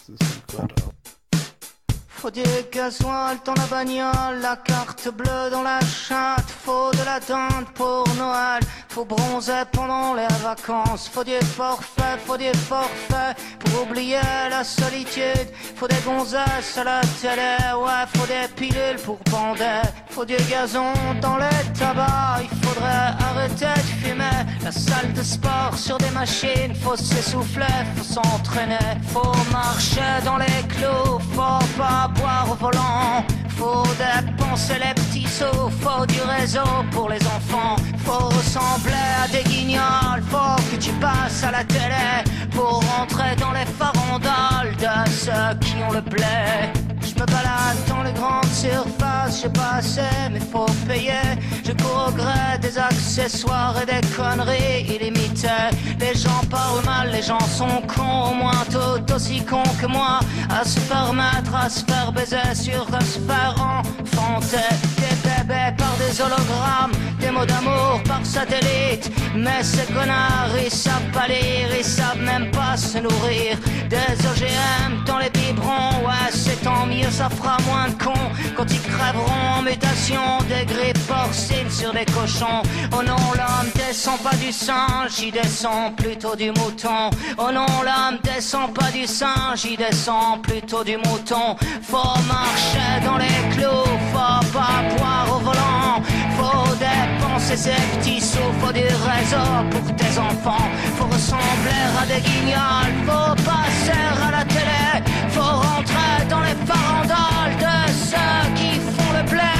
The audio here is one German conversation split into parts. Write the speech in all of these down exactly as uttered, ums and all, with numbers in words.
das ist ein Quadrat. Faut du gasoil dans la bagnole, la carte bleue dans la chatte. Faut de la dinde pour Noël, faut bronzer pendant les vacances. Faut du forfait, faut du forfait pour oublier la solitude. Faut des gonzesses à la télé, ouais, faut des pilules pour bander. Faut du gazon dans les tabacs, il faudrait arrêter de fumer. La salle de sport sur des machines, faut s'essouffler, faut s'entraîner. Faut marcher dans les clous, faut pas boire au volant. Faut dépenser les petits sous, faut du réseau pour les enfants. Faut ressembler à des guignols, faut que tu passes à la télé pour rentrer dans les farandoles de ceux qui ont le blé. Je me balade dans les grandes surfaces, j'ai pas assez mais faut payer. Je cours au gré des accessoires et des conneries illimitées. Les gens parlent mal, les gens sont cons, au moins tout aussi cons que moi. À se permettre, à se faire baiser, sur à se faire enfanter. Des bébés par des hologrammes, des mots d'amour par satellite. Mais ces connards, ils savent pas lire, ils savent même pas se nourrir. Des O G M dans les biberons, ouais c'est tant mieux, ça fera moins de cons quand ils crèveront en mutation. Des grippes porcines sur des cochons. Oh non, l'homme descend pas du singe, il descend plutôt du mouton. Oh non, l'homme descend pas du singe, il descend plutôt du mouton. Faut marcher dans les clous, faut pas boire au volant. Faut dépenser ses petits sous, faut du réseau pour tes enfants. Faut ressembler à des guignols, faut passer à la télé. Faut rentrer dans les farandoles de ceux qui font le blé.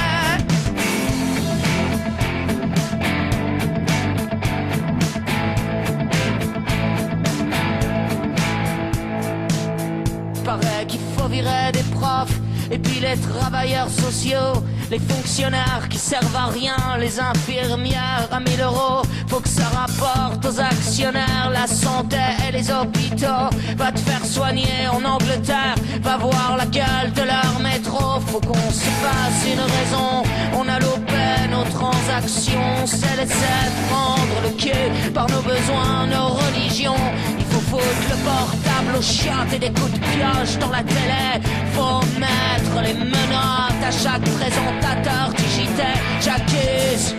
Paraît qu'il faut virer des profs et puis les travailleurs sociaux, les fonctionnaires qui servent à rien, les infirmières à mille euros. Faut que ça rapporte aux actionnaires la santé et les hôpitaux. Va te faire soigner en Angleterre, va voir la gueule de leur métro. Faut qu'on se fasse une raison, on a loupé nos transactions. C'est laisser prendre le cul par nos besoins, nos religions. Il faut foutre le portable aux chiottes et des coups de pioche dans la télé. Faut mettre les menottes à chaque présentateur du J T. J'accuse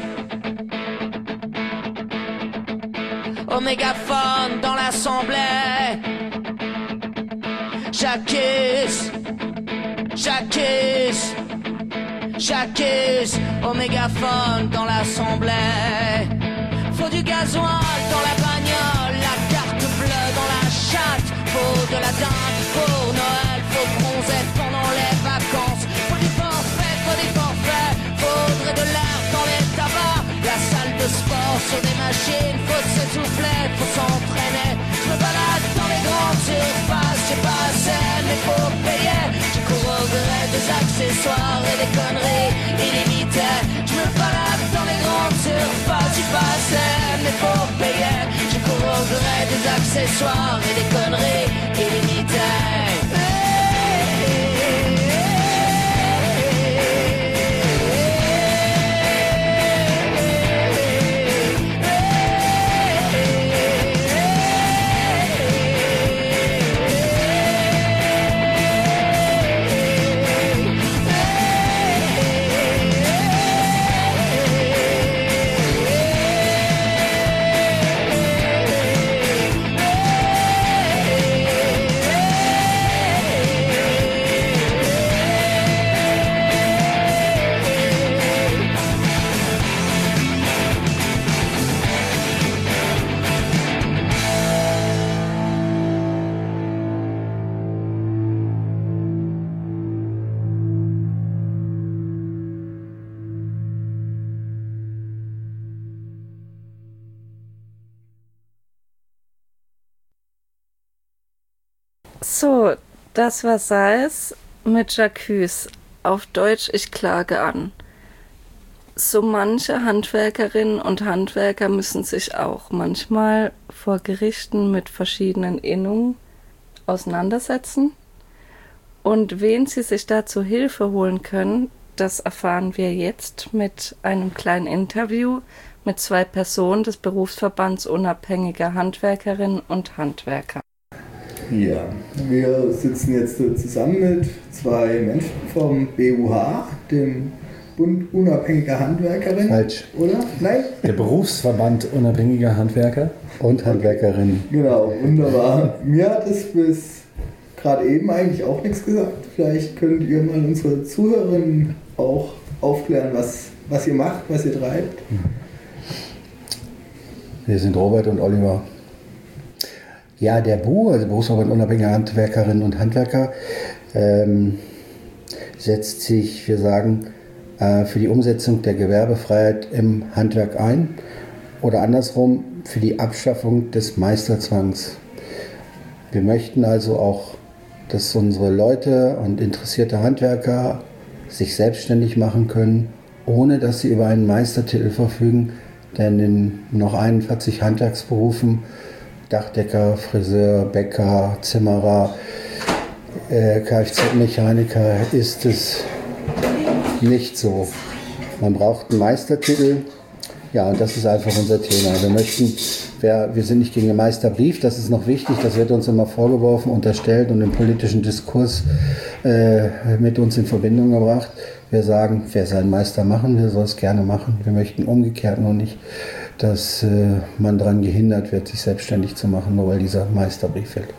au mégaphone dans l'assemblée. J'accuse, j'accuse, j'accuse au mégaphone dans l'assemblée. Faut du gasoil dans la bagnole, la carte bleue dans la chatte. Faut de la dinde pour Noël, faut bronzer pendant les vacances. Faut du forfait, faut des forfaits, faudrait de l'air dans les tabacs. La salle de sport sur des machines, faut s'essouffler, faut s'entraîner. Je me balade dans les grandes surfaces, j'ai pas assez mais faut payer. Je cours au gré des accessoires et des conneries illimitées. Je me balade dans les grandes surfaces, j'ai pas assez mais faut payer. Je cours au gré des accessoires et des conneries illimitées. So, das war Salz mit J'accuse. Auf Deutsch, ich klage an. So manche Handwerkerinnen und Handwerker müssen sich auch manchmal vor Gerichten mit verschiedenen Innungen auseinandersetzen. Und wen sie sich dazu Hilfe holen können, das erfahren wir jetzt mit einem kleinen Interview mit zwei Personen des Berufsverbands unabhängiger Handwerkerinnen und Handwerker. Ja, wir sitzen jetzt zusammen mit zwei Menschen vom B U H, dem Bund unabhängiger Handwerkerinnen. Falsch. Oder? Nein? Der Berufsverband unabhängiger Handwerker und Handwerkerinnen. Genau, wunderbar. Mir hat es bis gerade eben eigentlich auch nichts gesagt. Vielleicht könnt ihr mal unsere Zuhörerinnen auch aufklären, was, was ihr macht, was ihr treibt. Wir sind Robert und Oliver. Ja, der B U, also Berufsverband unabhängiger Handwerkerinnen und Handwerker, ähm, setzt sich, wir sagen, äh, für die Umsetzung der Gewerbefreiheit im Handwerk ein oder andersrum für die Abschaffung des Meisterzwangs. Wir möchten also auch, dass unsere Leute und interessierte Handwerker sich selbstständig machen können, ohne dass sie über einen Meistertitel verfügen, denn in noch einundvierzig Handwerksberufen, Dachdecker, Friseur, Bäcker, Zimmerer, äh, Kfz-Mechaniker, ist es nicht so. Man braucht einen Meistertitel. Ja, und das ist einfach unser Thema. Wir möchten, wir, wir sind nicht gegen den Meisterbrief, das ist noch wichtig, das wird uns immer vorgeworfen, unterstellt und im politischen Diskurs äh, mit uns in Verbindung gebracht. Wir sagen, wer seinen Meister machen will, soll es gerne machen. Wir möchten umgekehrt nur nicht, dass äh, man daran gehindert wird, sich selbstständig zu machen, nur weil dieser Meisterbrief fällt.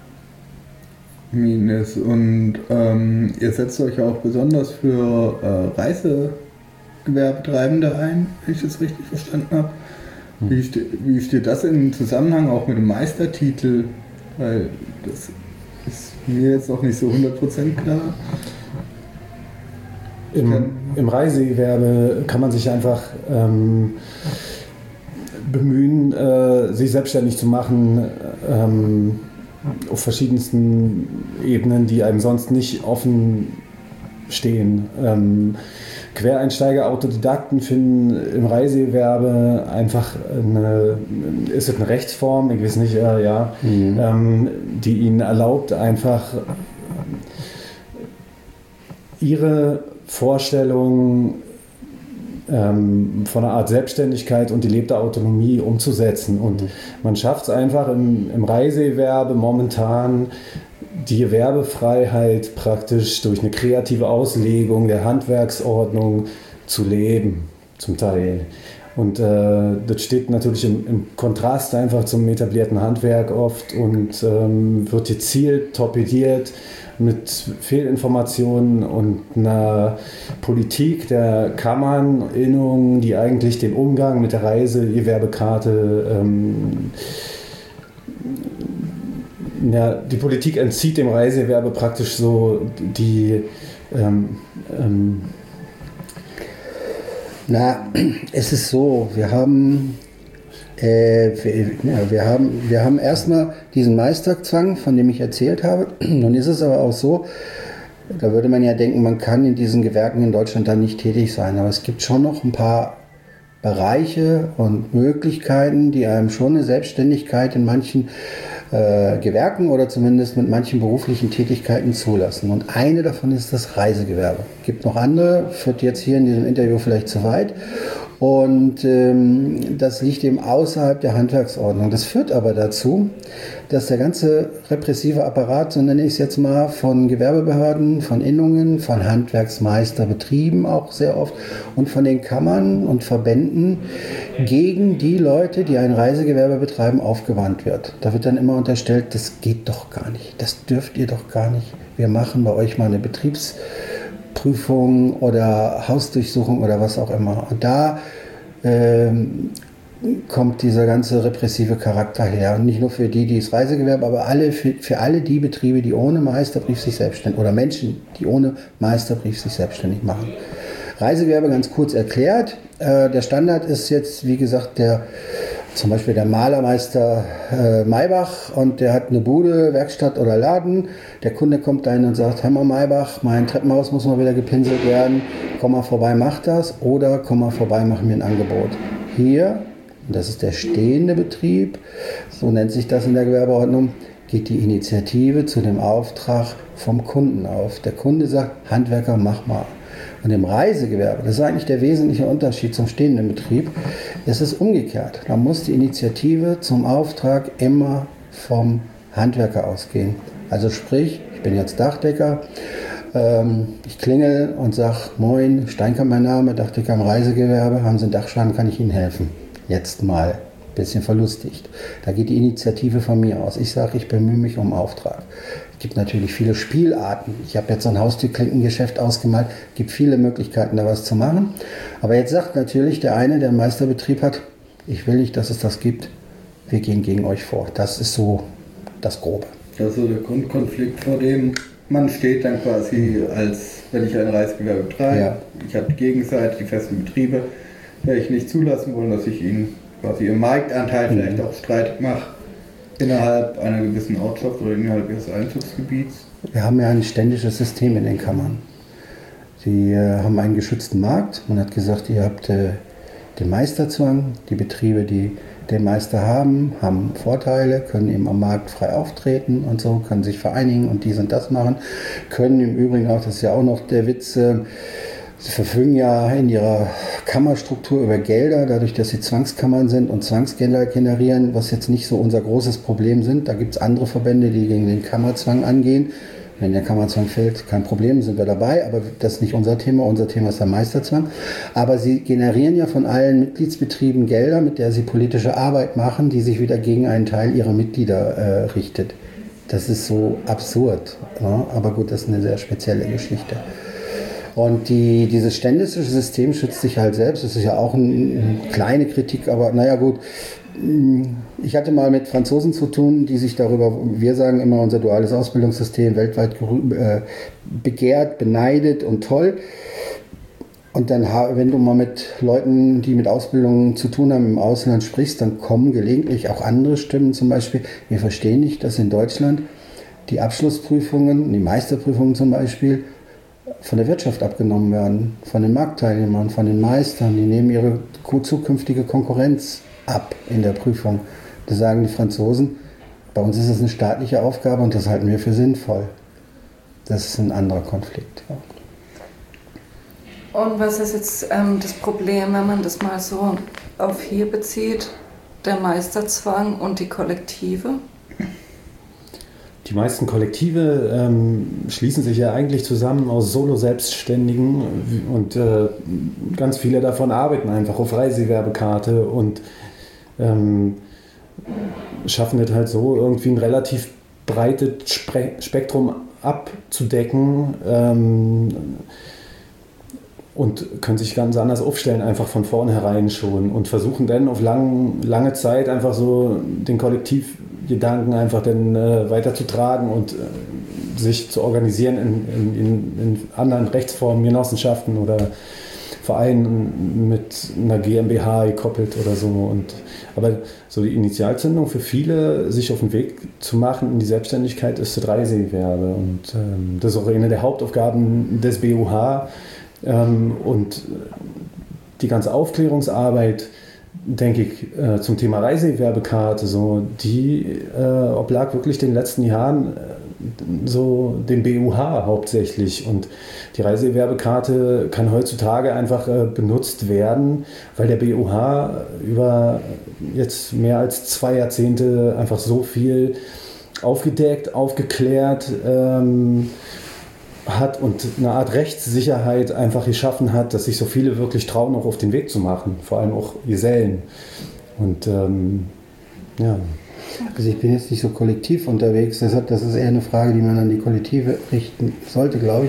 Ines, und ähm, ihr setzt euch auch besonders für äh, Reisegewerbetreibende ein, wenn ich das richtig verstanden habe. Hm. Wie, ste- wie steht das in Zusammenhang auch mit dem Meistertitel? Weil das ist mir jetzt auch nicht so hundert Prozent klar. Im, Im Reisegewerbe kann man sich einfach ähm, bemühen, äh, sich selbstständig zu machen, ähm, auf verschiedensten Ebenen, die einem sonst nicht offen stehen. Ähm, Quereinsteiger, Autodidakten finden im Reisegewerbe einfach eine, ist es eine Rechtsform, ich weiß nicht, äh, ja, mhm. ähm, die ihnen erlaubt, einfach ihre Vorstellung ähm, von einer Art Selbstständigkeit und die lebte Autonomie umzusetzen. Und mhm. man schafft es einfach im, im Reisegewerbe momentan, die Gewerbefreiheit praktisch durch eine kreative Auslegung der Handwerksordnung zu leben, zum Teil. Und äh, das steht natürlich im, im Kontrast einfach zum etablierten Handwerk oft und ähm, wird gezielt torpediert mit Fehlinformationen und einer Politik der Kammern, Innungen, die eigentlich den Umgang mit der Reisegewerbekarte ähm, ja, die Politik entzieht dem Reisegewerbe praktisch so die ähm, ähm Na, es ist so, wir haben Äh, wir, ja, wir haben, wir haben erstmal diesen Meisterzwang, von dem ich erzählt habe. Nun ist es aber auch so, da würde man ja denken, man kann in diesen Gewerken in Deutschland dann nicht tätig sein. Aber es gibt schon noch ein paar Bereiche und Möglichkeiten, die einem schon eine Selbstständigkeit in manchen äh, Gewerken oder zumindest mit manchen beruflichen Tätigkeiten zulassen. Und eine davon ist das Reisegewerbe. Es gibt noch andere, führt jetzt hier in diesem Interview vielleicht zu weit. Und ähm, das liegt eben außerhalb der Handwerksordnung. Das führt aber dazu, dass der ganze repressive Apparat, so nenne ich es jetzt mal, von Gewerbebehörden, von Innungen, von Handwerksmeisterbetrieben auch sehr oft und von den Kammern und Verbänden gegen die Leute, die ein Reisegewerbe betreiben, aufgewandt wird. Da wird dann immer unterstellt, das geht doch gar nicht, das dürft ihr doch gar nicht. Wir machen bei euch mal eine Betriebs Prüfung oder Hausdurchsuchung oder was auch immer. Und da ähm, kommt dieser ganze repressive Charakter her. Und nicht nur für die, die das Reisegewerbe, aber alle, für, für alle die Betriebe, die ohne Meisterbrief sich selbstständig, oder Menschen, die ohne Meisterbrief sich selbstständig machen. Reisegewerbe ganz kurz erklärt. Äh, der Standard ist jetzt, wie gesagt, der zum Beispiel der Malermeister äh, Maybach, und der hat eine Bude, Werkstatt oder Laden. Der Kunde kommt dahin und sagt, Herr Maybach, mein Treppenhaus muss mal wieder gepinselt werden, komm mal vorbei, mach das, oder komm mal vorbei, mach mir ein Angebot. Hier, und das ist der stehende Betrieb, so nennt sich das in der Gewerbeordnung, geht die Initiative zu dem Auftrag vom Kunden auf. Der Kunde sagt, Handwerker, mach mal. Und im Reisegewerbe, das ist eigentlich der wesentliche Unterschied zum stehenden Betrieb, ist es umgekehrt. Da muss die Initiative zum Auftrag immer vom Handwerker ausgehen. Also sprich, ich bin jetzt Dachdecker, ähm, ich klingel und sage, moin, Steinkamp mein Name, Dachdecker im Reisegewerbe, haben Sie einen Dachschaden, kann ich Ihnen helfen? Jetzt mal. Bisschen verlustigt. Da geht die Initiative von mir aus. Ich sage, ich bemühe mich um Auftrag. Es gibt natürlich viele Spielarten. Ich habe jetzt so ein Haustürklinkengeschäft ausgemalt. Es gibt viele Möglichkeiten, da was zu machen. Aber jetzt sagt natürlich der eine, der einen Meisterbetrieb hat, ich will nicht, dass es das gibt. Wir gehen gegen euch vor. Das ist so das Grobe. Das ist so der Grundkonflikt, vor dem man steht dann quasi, als wenn ich ein Reisegewerbe betreibe. Ja. Ich habe die Gegenseite, die festen Betriebe, werde ich nicht zulassen wollen, dass ich ihnen quasi im Marktanteil mhm. vielleicht auch streitig mache innerhalb einer gewissen Ortschaft oder innerhalb ihres Einzugsgebiets. Wir haben ja ein ständisches System in den Kammern. Sie äh, haben einen geschützten Markt. Man hat gesagt, ihr habt äh, den Meisterzwang. Die Betriebe, die den Meister haben, haben Vorteile, können eben am Markt frei auftreten und so, können sich vereinigen und dies und das machen. Können im Übrigen auch, das ist ja auch noch der Witz, äh, sie verfügen ja in ihrer Kammerstruktur über Gelder, dadurch, dass sie Zwangskammern sind und Zwangsgelder generieren, was jetzt nicht so unser großes Problem sind. Da gibt es andere Verbände, die gegen den Kammerzwang angehen. Wenn der Kammerzwang fällt, kein Problem, sind wir dabei, aber das ist nicht unser Thema. Unser Thema ist der Meisterzwang. Aber sie generieren ja von allen Mitgliedsbetrieben Gelder, mit der sie politische Arbeit machen, die sich wieder gegen einen Teil ihrer Mitglieder äh, richtet. Das ist so absurd. Ja? Aber gut, das ist eine sehr spezielle Geschichte. Und die, dieses ständische System schützt sich halt selbst. Das ist ja auch eine ein kleine Kritik, aber naja gut. Ich hatte mal mit Franzosen zu tun, die sich darüber, wir sagen immer, unser duales Ausbildungssystem weltweit äh, begehrt, beneidet und toll. Und dann, wenn du mal mit Leuten, die mit Ausbildung zu tun haben, im Ausland sprichst, dann kommen gelegentlich auch andere Stimmen, zum Beispiel, wir verstehen nicht, dass in Deutschland die Abschlussprüfungen, die Meisterprüfungen zum Beispiel, von der Wirtschaft abgenommen werden, von den Marktteilnehmern, von den Meistern. Die nehmen ihre zukünftige Konkurrenz ab in der Prüfung. Da sagen die Franzosen, bei uns ist es eine staatliche Aufgabe und das halten wir für sinnvoll. Das ist ein anderer Konflikt. Ja. Und was ist jetzt ähm, das Problem, wenn man das mal so auf hier bezieht, der Meisterzwang und die Kollektive? Die meisten Kollektive ähm, schließen sich ja eigentlich zusammen aus Solo-Selbstständigen und äh, ganz viele davon arbeiten einfach auf Reisegewerbekarte und ähm, schaffen es halt so, irgendwie ein relativ breites Spre- Spektrum abzudecken ähm, und können sich ganz anders aufstellen, einfach von vornherein schon und versuchen dann auf lang, lange Zeit einfach so den Kollektivgedanken einfach dann äh, weiterzutragen und äh, sich zu organisieren in, in, in anderen Rechtsformen, Genossenschaften oder Vereinen mit einer GmbH gekoppelt oder so. Und, aber so die Initialzündung für viele, sich auf den Weg zu machen in die Selbstständigkeit, ist das Reisegewerbe. Und ähm, das ist auch eine der Hauptaufgaben des B U H. Ähm, und die ganze Aufklärungsarbeit, denke ich, äh, zum Thema Reisegewerbekarte, so, die äh, oblag wirklich den letzten Jahren äh, so dem B U H hauptsächlich. Und die Reisegewerbekarte kann heutzutage einfach äh, benutzt werden, weil der B U H über jetzt mehr als zwei Jahrzehnte einfach so viel aufgedeckt, aufgeklärt ähm, hat und eine Art Rechtssicherheit einfach geschaffen hat, dass sich so viele wirklich trauen, auch auf den Weg zu machen, vor allem auch Gesellen. Und ähm, ja. Also ich bin jetzt nicht so kollektiv unterwegs, deshalb das ist eher eine Frage, die man an die Kollektive richten sollte, glaube ich.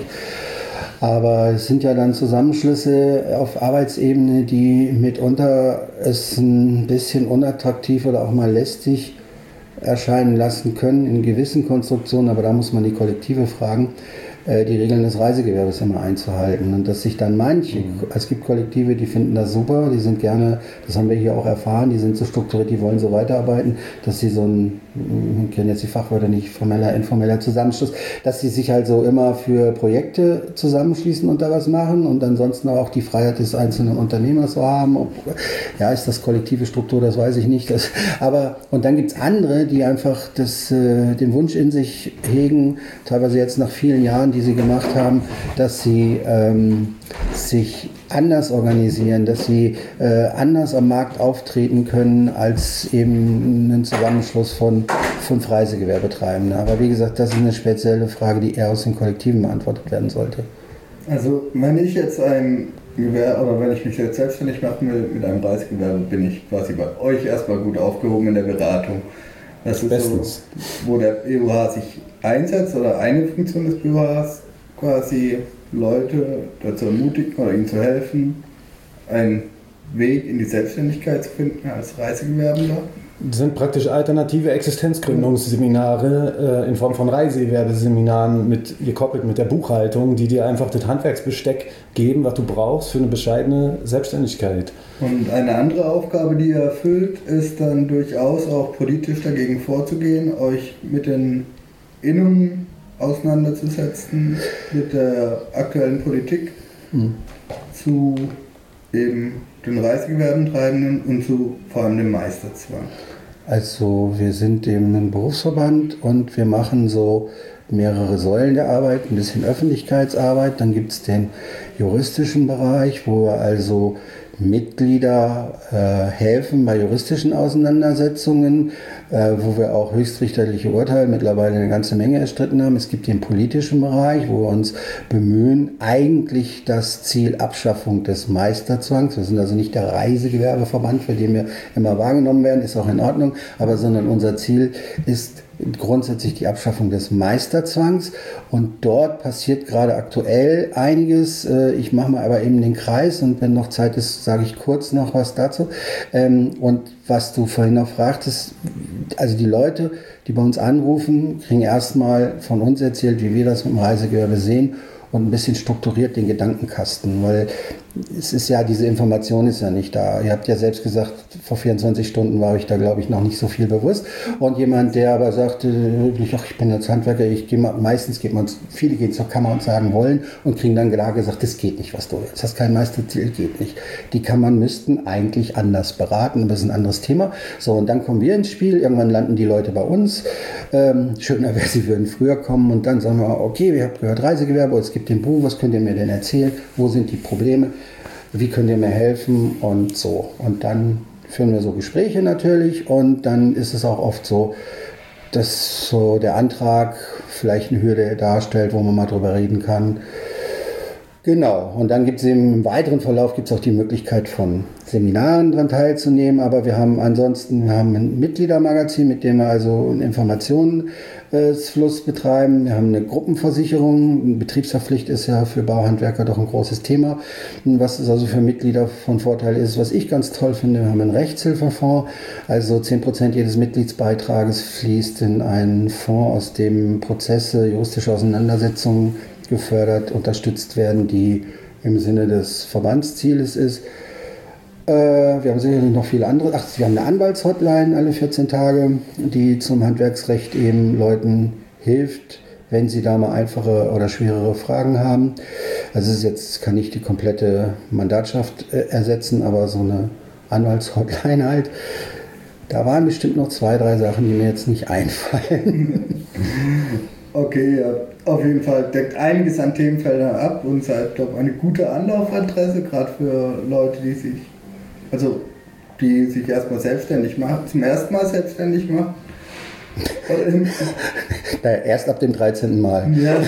Aber es sind ja dann Zusammenschlüsse auf Arbeitsebene, die mitunter es ein bisschen unattraktiv oder auch mal lästig erscheinen lassen können in gewissen Konstruktionen, aber da muss man die Kollektive fragen, die Regeln des Reisegewerbes immer einzuhalten. Und dass sich dann manche, es gibt Kollektive, die finden das super, die sind gerne, das haben wir hier auch erfahren, die sind so strukturiert, die wollen so weiterarbeiten, dass sie so ein, ich kenne jetzt die Fachwörter nicht, formeller, informeller Zusammenschluss, dass sie sich halt so immer für Projekte zusammenschließen und da was machen und ansonsten auch die Freiheit des einzelnen Unternehmers so haben. Ob, ja, ist das kollektive Struktur, das weiß ich nicht. Das, aber, und dann gibt es andere, die einfach das, äh, den Wunsch in sich hegen, teilweise jetzt nach vielen Jahren, die sie gemacht haben, dass sie ähm, sich anders organisieren, dass sie äh, anders am Markt auftreten können als eben ein Zusammenschluss von fünf Reisegewerbetreibenden. Aber wie gesagt, das ist eine spezielle Frage, die eher aus den Kollektiven beantwortet werden sollte. Also wenn ich jetzt ein Gewerbe, oder wenn ich mich jetzt selbstständig machen will mit einem Reisegewerbe, bin ich quasi bei euch erstmal gut aufgehoben in der Beratung. Das ist Bestens. So, wo der B U H sich einsetzt oder eine Funktion des B U Hs quasi Leute dazu ermutigen oder ihnen zu helfen, einen Weg in die Selbstständigkeit zu finden als Reisegewerbender. Das sind praktisch alternative Existenzgründungsseminare äh, in Form von Reisegewerbeseminaren mit, gekoppelt mit der Buchhaltung, die dir einfach das Handwerksbesteck geben, was du brauchst für eine bescheidene Selbstständigkeit. Und eine andere Aufgabe, die ihr erfüllt, ist dann durchaus auch politisch dagegen vorzugehen, euch mit den Innungen auseinanderzusetzen, mit der aktuellen Politik mhm. zu eben den Reisegewerbentreibenden und zu vor allem dem Meisterzwang. Also wir sind eben ein Berufsverband und wir machen so mehrere Säulen der Arbeit, ein bisschen Öffentlichkeitsarbeit, dann gibt es den juristischen Bereich, wo wir also Mitglieder äh, helfen bei juristischen Auseinandersetzungen, äh, wo wir auch höchstrichterliche Urteile mittlerweile eine ganze Menge erstritten haben. Es gibt den politischen Bereich, wo wir uns bemühen, eigentlich das Ziel Abschaffung des Meisterzwangs, wir sind also nicht der Reisegewerbeverband, für den wir immer wahrgenommen werden, ist auch in Ordnung, aber sondern unser Ziel ist grundsätzlich die Abschaffung des Meisterzwangs und dort passiert gerade aktuell einiges. Ich mache mal aber eben den Kreis und wenn noch Zeit ist, sage ich kurz noch was dazu. Und was du vorhin noch fragtest, also die Leute, die bei uns anrufen, kriegen erstmal von uns erzählt, wie wir das mit dem Reisegewerbe sehen und ein bisschen strukturiert den Gedankenkasten, weil es ist ja, diese Information ist ja nicht da. Ihr habt ja selbst gesagt, vor vierundzwanzig Stunden war ich da, glaube ich, noch nicht so viel bewusst. Und jemand, der aber sagt, wirklich, ach, ich bin jetzt Handwerker, ich gehe mal, meistens geht man, viele gehen zur Kammer und sagen wollen und kriegen dann klar gesagt, das geht nicht, was du willst. Das ist kein Meisterziel, geht nicht. Die Kammern müssten eigentlich anders beraten, aber das ist ein anderes Thema. So, und dann kommen wir ins Spiel, irgendwann landen die Leute bei uns. Ähm, schöner wäre, sie würden früher kommen und dann sagen wir, okay, wir haben gehört Reisegewerbe, es gibt den Buch, was könnt ihr mir denn erzählen? Wo sind die Probleme? Wie könnt ihr mir helfen und so. Und dann führen wir so Gespräche natürlich und dann ist es auch oft so, dass so der Antrag vielleicht eine Hürde darstellt, wo man mal drüber reden kann. Genau, und dann gibt es im weiteren Verlauf gibt's auch die Möglichkeit von Seminaren daran teilzunehmen, aber wir haben ansonsten wir haben ein Mitgliedermagazin, mit dem wir also einen Informationsfluss betreiben. Wir haben eine Gruppenversicherung, Betriebshaftpflicht ist ja für Bauhandwerker doch ein großes Thema, was es also für Mitglieder von Vorteil ist. Was ich ganz toll finde, wir haben einen Rechtshilfefonds, also zehn Prozent jedes Mitgliedsbeitrages fließt in einen Fonds, aus dem Prozesse, juristische Auseinandersetzungen gefördert, unterstützt werden, die im Sinne des Verbandszieles ist. Äh, wir haben sicherlich noch viele andere. Ach, wir haben eine Anwaltshotline alle vierzehn Tage, die zum Handwerksrecht eben Leuten hilft, wenn sie da mal einfache oder schwerere Fragen haben. Also es ist jetzt kann nicht die komplette Mandatschaft äh, ersetzen, aber so eine Anwaltshotline halt. Da waren bestimmt noch zwei, drei Sachen, die mir jetzt nicht einfallen. Okay, ja, auf jeden Fall deckt einiges an Themenfeldern ab und seid, glaube ich, eine gute Anlaufadresse, gerade für Leute, die sich, also die sich erstmal selbstständig machen, zum ersten Mal selbstständig machen. Naja, erst ab dem dreizehnten Mal. Ja.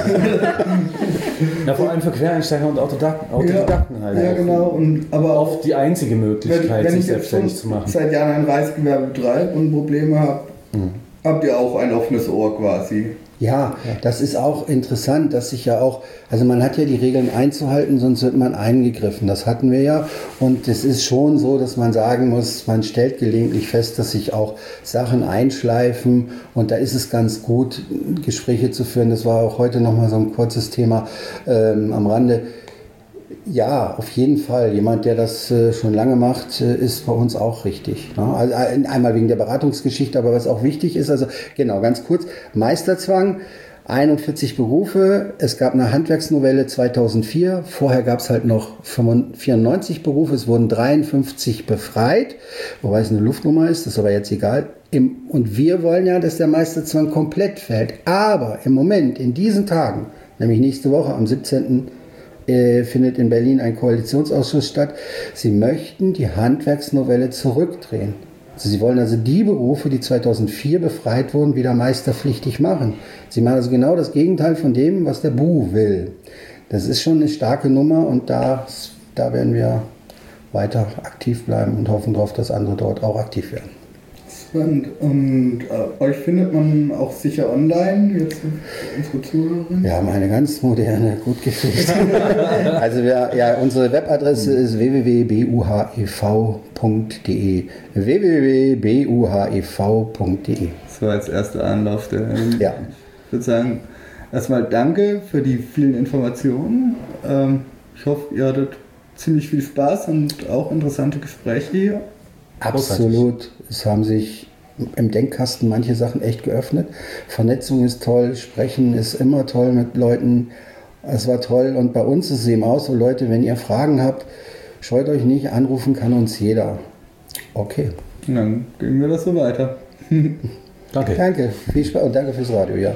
Ja, vor allem für Quereinsteiger und Autodidakten, Autodidakten ja, halt. Ja, genau. Und, aber oft die einzige Möglichkeit, wenn, wenn sich ich selbstständig zu machen. Seit Jahren ein Reisegewerbe betreibe und Probleme habe, mhm. habt ihr auch ein offenes Ohr quasi. Ja, das ist auch interessant, dass sich ja auch, also man hat ja die Regeln einzuhalten, sonst wird man eingegriffen. Das hatten wir ja. Und es ist schon so, dass man sagen muss, man stellt gelegentlich fest, dass sich auch Sachen einschleifen. Und da ist es ganz gut, Gespräche zu führen. Das war auch heute nochmal so ein kurzes Thema ähm, am Rande. Ja, auf jeden Fall. Jemand, der das äh, schon lange macht, äh, ist bei uns auch richtig. Ne? Also äh, einmal wegen der Beratungsgeschichte, aber was auch wichtig ist, also genau, ganz kurz, Meisterzwang, einundvierzig Berufe, es gab eine Handwerksnovelle zweitausendvier, vorher gab es halt noch vierundneunzig Berufe, es wurden dreiundfünfzig befreit, wobei es eine Luftnummer ist, das ist aber jetzt egal. Im, und wir wollen ja, dass der Meisterzwang komplett fällt, aber im Moment, in diesen Tagen, nämlich nächste Woche am siebzehnten äh, findet in Berlin ein Koalitionsausschuss statt. Sie möchten die Handwerksnovelle zurückdrehen. Also sie wollen also die Berufe, die zweitausendvier befreit wurden, wieder meisterpflichtig machen. Sie machen also genau das Gegenteil von dem, was der B U will. Das ist schon eine starke Nummer und da, da werden wir weiter aktiv bleiben und hoffen darauf, dass andere dort auch aktiv werden. Spannend. Und äh, euch findet man auch sicher online, jetzt unsere Zuhörerin? Wir haben eine ganz moderne, gut gepflegte. Also wir, ja, unsere Webadresse ist w w w punkt b u h e v punkt d e. w w w punkt b u h e v punkt d e. Das war jetzt erster Anlauf. Der, ja. Ich würde sagen, erstmal danke für die vielen Informationen. Ähm, ich hoffe, ihr hattet ziemlich viel Spaß und auch interessante Gespräche hier. Absolut. Es haben sich im Denkkasten manche Sachen echt geöffnet. Vernetzung ist toll, Sprechen ist immer toll mit Leuten. Es war toll und bei uns ist es eben auch so, Leute, wenn ihr Fragen habt, scheut euch nicht, anrufen kann uns jeder. Okay. Dann gehen wir das so weiter. Danke. Danke, viel Spaß und danke fürs Radio, ja.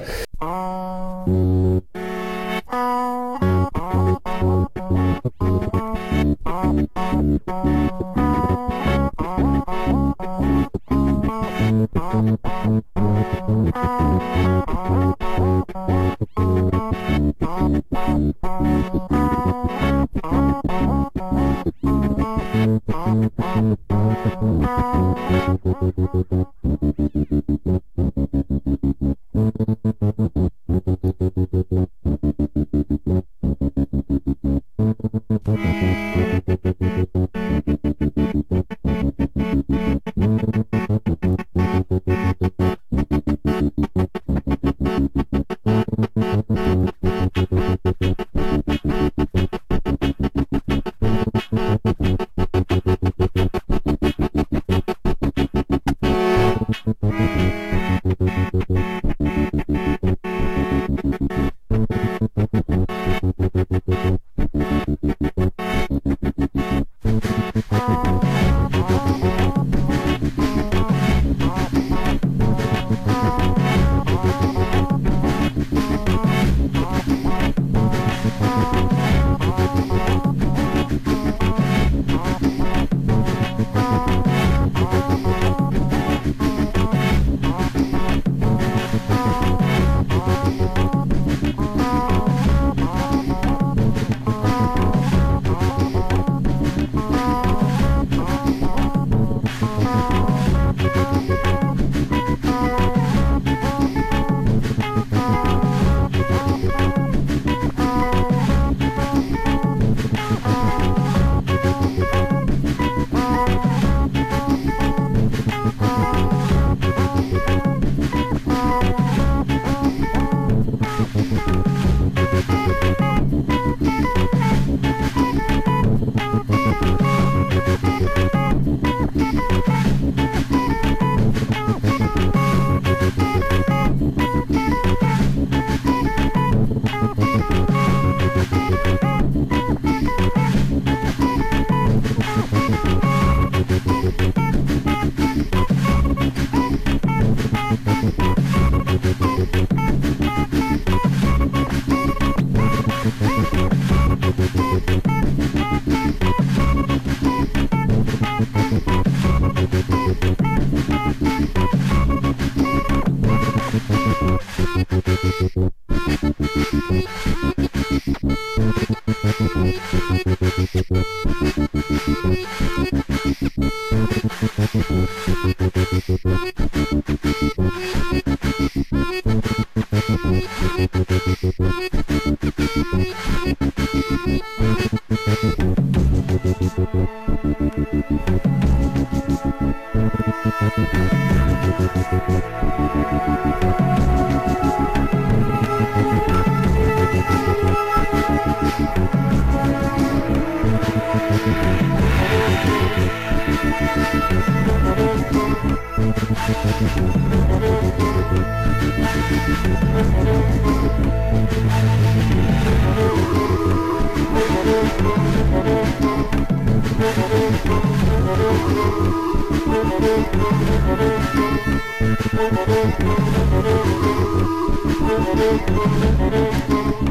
Thank you.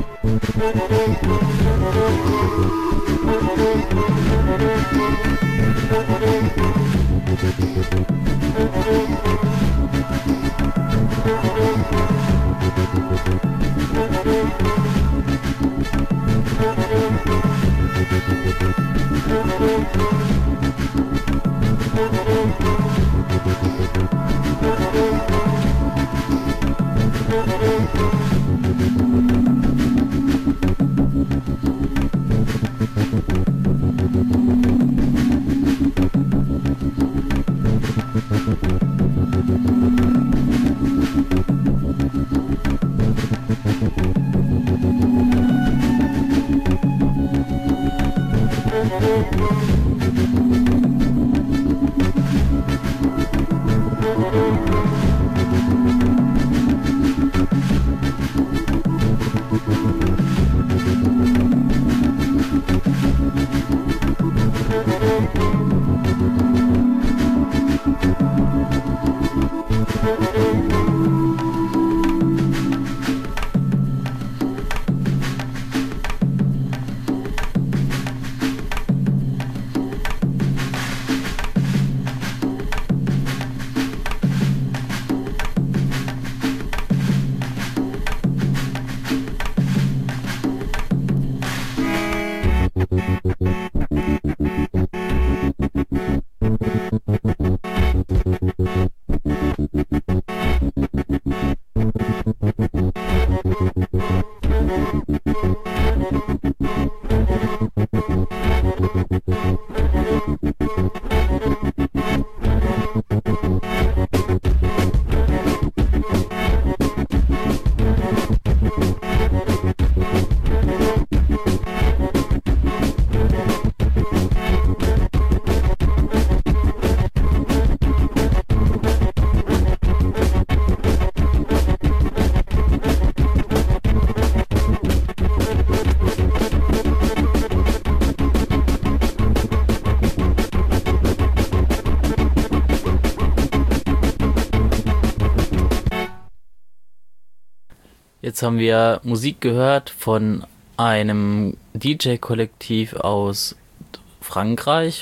Jetzt haben wir Musik gehört von einem D J-Kollektiv aus Frankreich